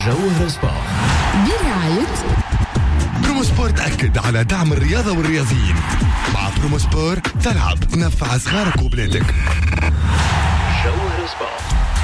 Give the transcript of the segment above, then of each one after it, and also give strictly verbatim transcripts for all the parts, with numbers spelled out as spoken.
جوهر سبورت برعاية برومو سبورت. أكد على دعم الرياضة والرياضيين. مع برومو سبورت تلعب تنفع صغارك وبلادك. جوهر سبورت.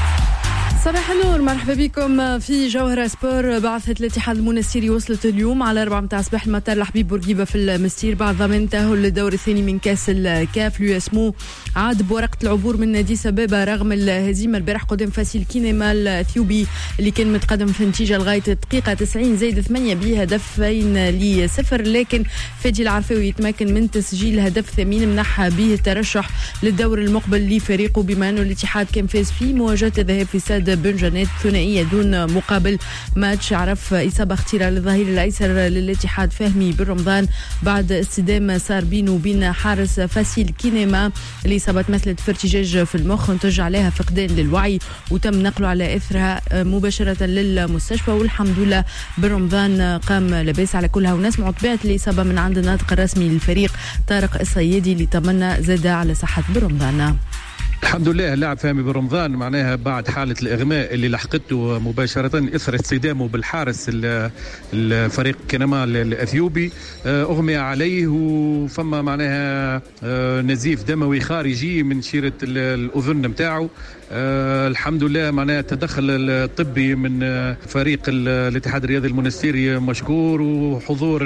صباح النور، مرحبا بكم في جوهر سبور. بعثة الاتحاد المنستيري وصلت اليوم على أربعة متاع الصباح المطار لحبيب بورقيبة في المستير بعد ضمان تأهل للدور الثاني من كاس الكاف. ليسمو عاد بورقة العبور من نادي سبابة رغم الهزيمة البارح قدام فاسيل كينيما الأثيوبي اللي كان متقدم في النتيجة لغاية الدقيقة تسعين زائد ثمانية بهدفين لصفر، لكن فادي العرفاوي يتمكن من تسجيل هدف ثمين منح به الترشح للدور المقبل لفريقه، بما أنه الاتحاد كان فاز في مواجهة الذهاب في استاد بنجانات ثنائية دون مقابل. ماتش عرف إصابة خطيرة للظهير الأيسر للاتحاد فهمي بالرمضان بعد اصطدام صار بينه وبين حارس فاسيل كينيما. الإصابة مثلت في ارتجاج في المخ نتج عليها فقدان للوعي وتم نقله على إثرها مباشرة للمستشفى، والحمد لله بالرمضان قام لاباس على كلها. ونسمع طبيعة الإصابة من عند الناطق الرسمي للفريق طارق الصيادي اللي تمنى زاد على صحة بالرمضان. الحمد لله اللاعب فهمي بالرمضان معناها بعد حالة الإغماء اللي لحقته مباشرة إثر اصطدامه بالحارس الفريق كينما الأثيوبي، أغمي عليه وفما معناها نزيف دموي خارجي من شيرة الأذن متاعه. أه الحمد لله معناها التدخل الطبي من فريق الاتحاد الرياضي المنستيري مشكور، وحضور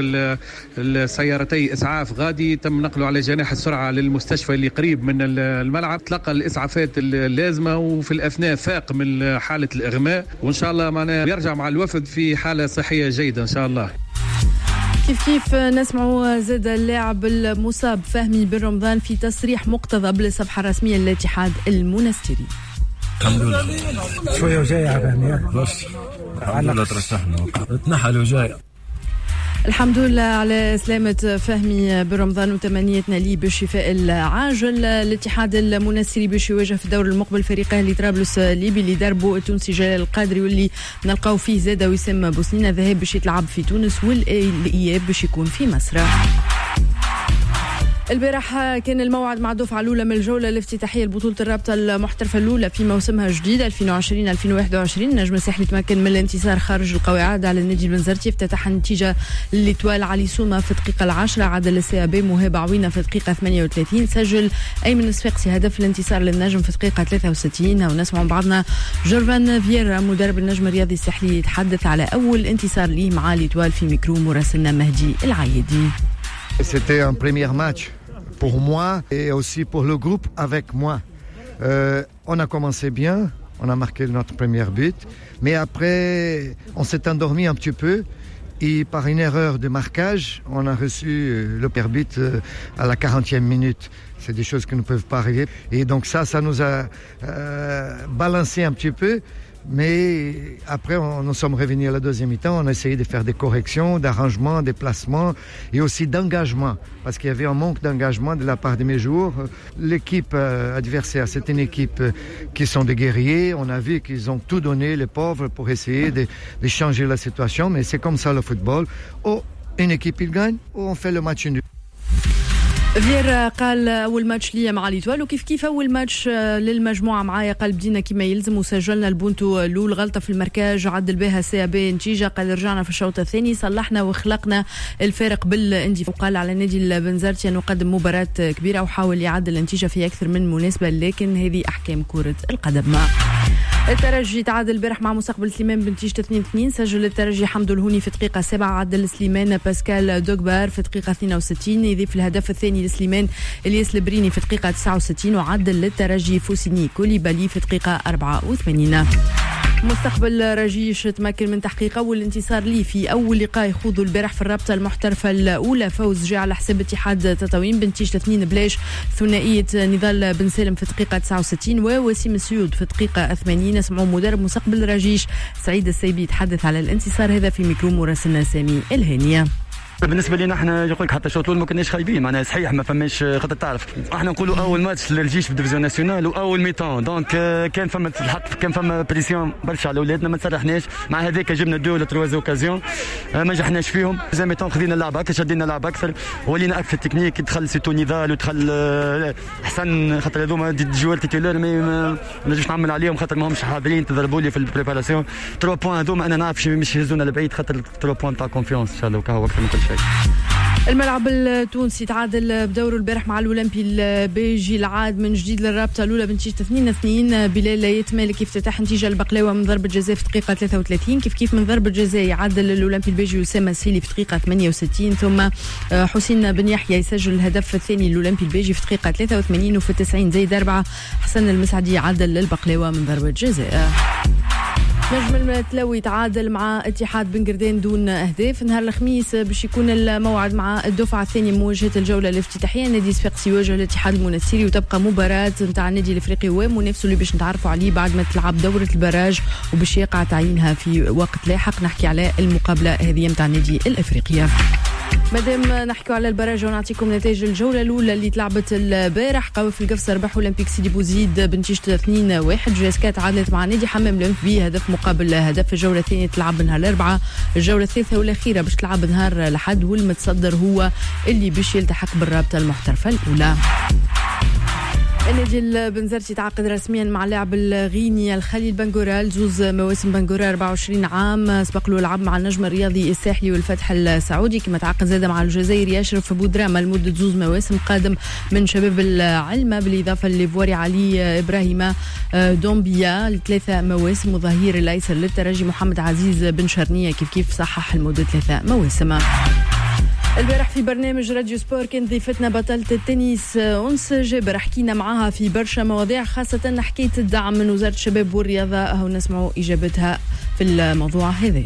السيارتي إسعاف غادي تم نقله على جناح السرعة للمستشفى اللي قريب من الملعب، تلقى الإسعافات اللازمة وفي الأثناء فاق من حالة الإغماء، وإن شاء الله معناها يرجع مع الوفد في حالة صحية جيدة إن شاء الله. كيف كيف نسمعوا زاد اللاعب المصاب فهمي بالرمضان في تصريح مقتضب بالصفحة الرسمية للاتحاد المنستيري. الحمد لله شوية وجاية فهمي بس الحمد لله ترشحنا اتنحل وجاية. الحمد لله على سلامة فهمي برمضان وتمنيتنا ليه بالشفاء العاجل. الاتحاد المنستيري باش يواجه في الدور المقبل فريق اهلي طرابلس الليبي اللي دربه التونسي جلال القادري واللي نلقاو فيه زاد وسام بوسنينة. الذهاب باش يتلعب في تونس والاياب باش يكون في مصر. البارح كان الموعد مع الدفعة الأولى من الجولة الافتتاحية لبطولة الرابطة المحترفة الأولى في موسمها الجديد ألفين وعشرين ألفين وواحد وعشرين. نجم الساحلي تمكن من الانتصار خارج القواعد على النادي البنزرتي، افتتح النتيجة للإتوال علي سومة في الدقيقة العاشرة، عدل السي بي مهاب عوينة في الدقيقة ثمانية وثلاثين، سجل أيمن الصفاقسي هدف الانتصار للنجم في الدقيقة ثلاثة وستين. ونسمع بعضنا جورفان فييرا مدرب النجم الرياضي الساحلي يتحدث على أول انتصار ليه مع الإتوال في ميكرو مراسلنا مهدي العايدي. C'était un premier match pour moi et aussi pour le groupe avec moi. Euh, on a commencé bien, on a marqué notre premier but, mais après on s'est endormi un petit peu et par une erreur de marquage, on a reçu le premier but à la quarantième minute. C'est des choses qui ne peuvent pas arriver. Et donc ça, ça nous a euh, balancé un petit peu. Mais après, on, nous sommes revenus à la deuxième mi-temps. On a essayé de faire des corrections, d'arrangements, des placements et aussi d'engagement. Parce qu'il y avait un manque d'engagement de la part de mes joueurs. L'équipe euh, adversaire, c'est une équipe euh, qui sont des guerriers. On a vu qu'ils ont tout donné, les pauvres, pour essayer de, de changer la situation. Mais c'est comme ça le football. Ou une équipe, il gagne, ou on fait le match nul. فييرا قال أول ماتش ليا مع الإتوال وكيف كيف أول ماتش للمجموعة معايا، قال بدينا كما يلزم وسجلنا البونتو الأول، غلطة في المركاج عدل بها سي بي نتيجة، قال رجعنا في الشوط الثاني صلحنا وخلقنا الفارق بالاندفاع. وقال على النادي البنزرتي أنه قدم مباراة كبيرة وحاول يعدل النتيجة في أكثر من مناسبة، لكن هذه أحكام كرة القدم. الترجي تعادل البارح مع مستقبل سليمان بنتيجة اثنين اثنين، سجل الترجي حمد الهوني في الدقيقة سبعة، عدل سليمان باسكال دوغبار في الدقيقة اثنين وستين، يضيف الهدف الثاني لسليمان الياس البريني في الدقيقة تسعة وستين، وعدل للترجي فوسيني كوليبالي في الدقيقة أربعة وثمانين. مستقبل رجيش تمكن من تحقيق أول انتصار ليه في أول لقاء يخوضوا البارح في الرابطة المحترفة الأولى، فوز جاء على حساب اتحاد تطاوين بنتيجة اثنين بلاش، ثنائية نضال بن سالم في الدقيقة تسعة وستين ووسيم السيود في الدقيقة ثمانين. نسمعوا مدرب مستقبل رجيش سعيد السيبي يتحدث على الانتصار هذا في ميكرو مراسلنا سامي الهانية. بالنسبه لنا احنا يقول لك حتى الشوط الاول ما كناش خايبين معناها صحيح ما فماش خاطر تعرف احنا نقولوا اول ماتش للجيش في الديفيزيون ناسيونال واول ميطون دونك كان فما الحق كان فما بريسيون برشا على اولادنا ما تسرحناش مع هذاك جبنا دو ولا تروز اوكازيون ما نجحناش فيهم زي ميطون خذينا اللعب اكثر شدينا اللعب اكثر ولينا اكثر تكنيك دخل سيتو نضال ودخل حسن خاطر هذوما دي جوار تيتولار ما نجمش نعمل عليهم خاطر ما همش حاضرين تضربوا لي في البريباراسيون ثلاثة بوان هذوما انا نعرف مش يهزونا لبعيد خاطر ثلاثة بوان تاع كونفيونس ان شاء الله وكهو اكثر من كل شيء. الملعب التونسي تعادل بدوره البارح مع الاولمبي البيجي العاد من جديد للرابطه الاولى بنتيجه اثنين اثنين. بلال يتمالك افتتاح نتيجه البقلاوه من ضربه جزاء في دقيقه ثلاثة وثلاثين كيف كيف من ضربه جزاء يعادل الاولمبي البيجي اسامه السيلي في دقيقه ثمانية وستين ثم حسين بن يحيى يسجل الهدف الثاني للاولمبي البيجي في دقيقه ثلاثة وثمانين وفي التسعين زيد اربعه حسن المسعدي يعادل للبقلاوه من ضربه جزاء. نجم المتلوي تعادل مع اتحاد بن قردان دون اهداف. نهار الخميس باش يكون الموعد مع الدفعه الثانيه مواجهه الجوله الافتتاحيه. نادي صفاقسي يواجه الاتحاد المنستيري وتبقى مباراه نتاع النادي الافريقي ومنافسه اللي باش نتعرفوا عليه بعد ما تلعب دوره البراج وباش يقع تعيينها في وقت لاحق. نحكي على المقابله هذه نتاع النادي الافريقي. مادام نحكيو على البراج ونعطيكم نتائج الجوله الاولى اللي تلعبت البارح. قوافل القفصه ربح اولمبيك سيدي بوزيد بنتيجه اثنين واحد. جاسكا تعادلت مع نادي حمام الانف بهدف مقابل هدف. الجوله الثانيه تلعب نهار الاربعاء. الجوله الثالثه والاخيره باش تلعب نهار الاحد والمتصدر هو اللي باش يلتحق بالرابطه المحترفه الاولى. النادي البنزرتي تعاقد رسميا مع اللاعب الغيني الخليل بنغورال زوز مواسم. بنغورال أربعة وعشرين عام سبق له لعب مع النجم الرياضي الساحلي والفتح السعودي. كما تعاقد زاد مع الجزائري أشرف بودراما لمده زوز مواسم قادم من شباب العلمة بالاضافه لليفواري علي ابراهيم دومبيا لثلاثه مواسم وظهير الايسر للترجي محمد عزيز بن شرنيه كيف كيف صحح لمده ثلاثه مواسم. البارح في برنامج راديو سبور كانت ضيفتنا بطلة التنس أنس جابر. حكينا معها في برشا مواضيع خاصة حكاية الدعم من وزارة الشباب والرياضة. أهو نسمعوا إجابتها في الموضوع هذا.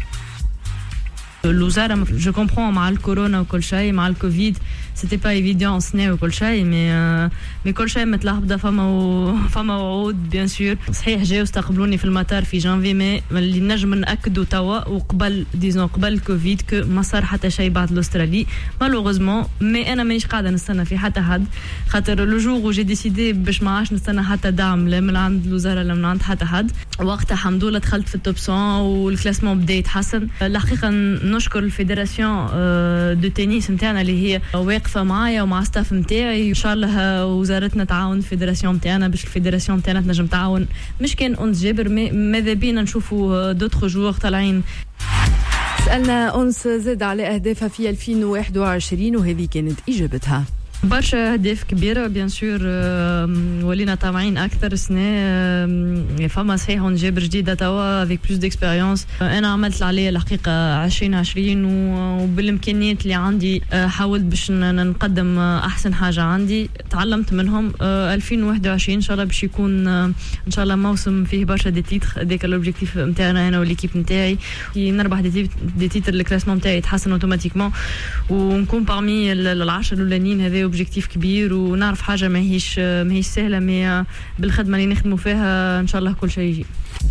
الوزارة جو كومبرون مع الكورونا وكل شيء مع الكوفيد سيتي با ايفيديون سنة وكل شيء مي مي كل شيء متلخبطه. فما و... فما وعود بيان سور صحيح جاوا استقبلوني في المطار في جانفي مي اللي نجم ناكدوا توا وقبل ديزون قبل الكوفيد كو ما صار حتى شيء بعد الاسترالي مالوغوزمون. مي انا مانيش قاعده نستنى في حتى حد خاطر لو جور و جي ديسيدي باش ما عادش نستنى حتى دعم لا من عند الوزاره لا من عند حتى حد. وقتها الحمد لله دخلت في التوب مية والكلاسمون بدا يتحسن. الحقيقه نشكر الفيدراسيون دو تنس نتاعنا اللي هي واقفه معايا ومع ستاف نتاعي. ان شاء الله وزارتنا تعاون الفيدراسيون نتاعنا باش الفيدراسيون نتاعنا تنجم تعاون مش كان أنس جابر ماذا بينا نشوفوا دوتر جوار طالعين. سألنا أنس زاد على أهدافها في ألفين وواحد وعشرين وهذه كانت إجابتها. برشا أهداف كبيرة بيان سور ولينا طامعين أكثر سنة. فما صحيح جابر جديدة توا avec plus d'expérience. أنا عملت عليه الحقيقة عشرين عشرين وبالإمكانيات اللي عندي حاولت باش نقدم أحسن حاجة عندي. تعلمت منهم. ألفين وواحد وعشرين إن شاء الله باش يكون إن شاء الله موسم فيه برشا دي تيتر. هذاك الأوبجيكتيف نتاعنا أنا والإيكيب نتاعي نربح دي تيتر. الكلاسمون نتاعي يتحسن أوتوماتيكمون ونكون parmi العشرة الأولانيين. هذا اوبجيكتيف كبير ونعرف حاجه ماهيش ماهيش سهله مي بالخدمه اللي نخدموا فيها ان شاء الله كل شيء يجي.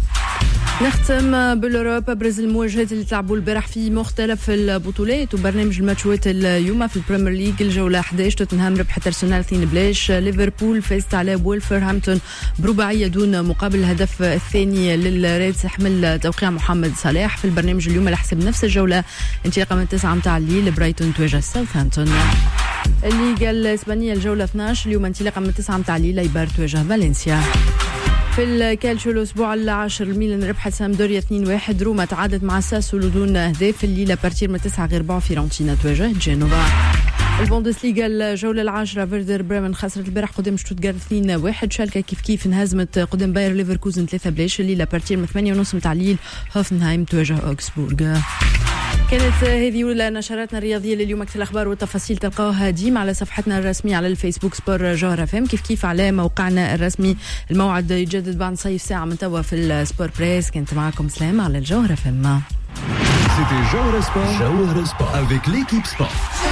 نختم بالاوروبا. ابرز المواجهات اللي تلعبوا البارح في مختلف البطولات وبرنامج الماتشات اليوم. في البريمير ليج الجوله إحدى عشر توتنهام ربحت ارسنال اثنين بلاش. ليفربول فازت على وولفرهامبتون برباعيه دون مقابل. الهدف الثاني للريدز حمل توقيع محمد صلاح. في البرنامج اليوم على حسب نفس الجوله انطلاقا من تسعة متاع الليل برايتون تواجه ساوثهامبتون. الليغا الاسبانيه الجوله اثني عشر اليوم انطلاقا من تسعة متاع الليل ايبار تواجه فالنسيا. في الكالتشيو الاسبوع العاشر الميلان ربحت سامدوريا اثنين واحد. روما تعادلت مع ساسولو دون اهداف. الليله بارتير من تسعة غير ربع فيرونتينا تواجه جينوفا. البوندسليغا الجوله العاشره فيردر بريمن خسرت البارح قدام شتوتغارت اثنين واحد. شالكا كيف كيف انهزمت قدام باير ليفركوزن ثلاثة بلاش. الليله بارتير من ثمانية ونص متاع الليل هوفنهايم تواجه اوكسبورغ. كانت هذه ولا نشراتنا الرياضيه لليوم. اكثر الاخبار والتفاصيل تلقاوها ديما على صفحتنا الرسميه على الفيسبوك سبور جوهر اف ام كيف كيف على موقعنا الرسمي. الموعد يتجدد بعد صيف ساعه من توا في السبور بريس. كنت معكم سلام على الجوهر اف ام. C'était Jawhara Sport. Jawhara Sport avec l'équipe sport.